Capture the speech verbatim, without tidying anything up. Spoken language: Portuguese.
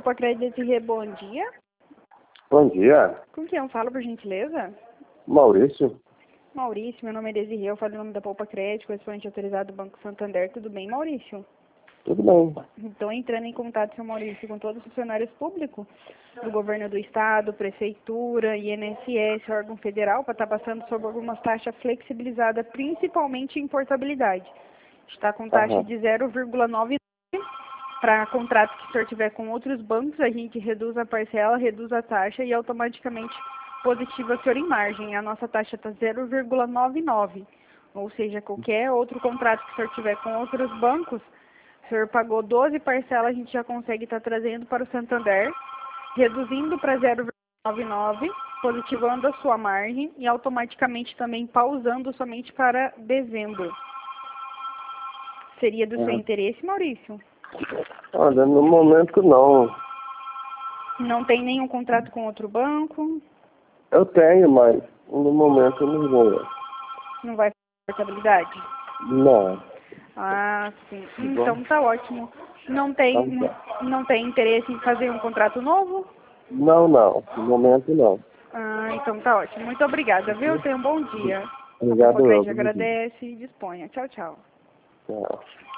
Poupa Crédito Desirê, bom dia. Bom dia. Com quem eu falo, por gentileza? Maurício. Maurício, meu nome é Desirê, eu falo em nome da Poupa Crédito, correspondente autorizado do Banco Santander. Tudo bem, Maurício? Tudo bem. Estou entrando em contato, seu Maurício, com todos os funcionários públicos do governo do estado, prefeitura, I N S S, órgão federal, para estar passando sobre algumas taxas flexibilizadas, principalmente em portabilidade. Está com taxa Aham. de zero vírgula noventa e nove para contratos que o senhor tiver com outros bancos, a gente reduz a parcela, reduz a taxa e automaticamente positiva o senhor em margem. A nossa taxa está zero vírgula noventa e nove, ou seja, qualquer outro contrato que o senhor tiver com outros bancos, o senhor pagou doze parcelas, a gente já consegue estar trazendo para o Santander, reduzindo para zero vírgula noventa e nove, positivando a sua margem e automaticamente também pausando somente para dezembro. Seria do seu Uhum. interesse, Maurício? Olha, no momento não. Não tem nenhum contrato com outro banco? Eu tenho, mas no momento eu não vou. Não vai fazer portabilidade? Não. Ah, sim. Tá bom? Então tá ótimo. Não tem, Então tá. não tem interesse em fazer um contrato novo? Não, não. No momento não. Ah, então tá ótimo. Muito obrigada, viu? Tenha um bom dia. A Obrigado, Poupa eu. Crédito agradece e disponha. Tchau, tchau. Tchau.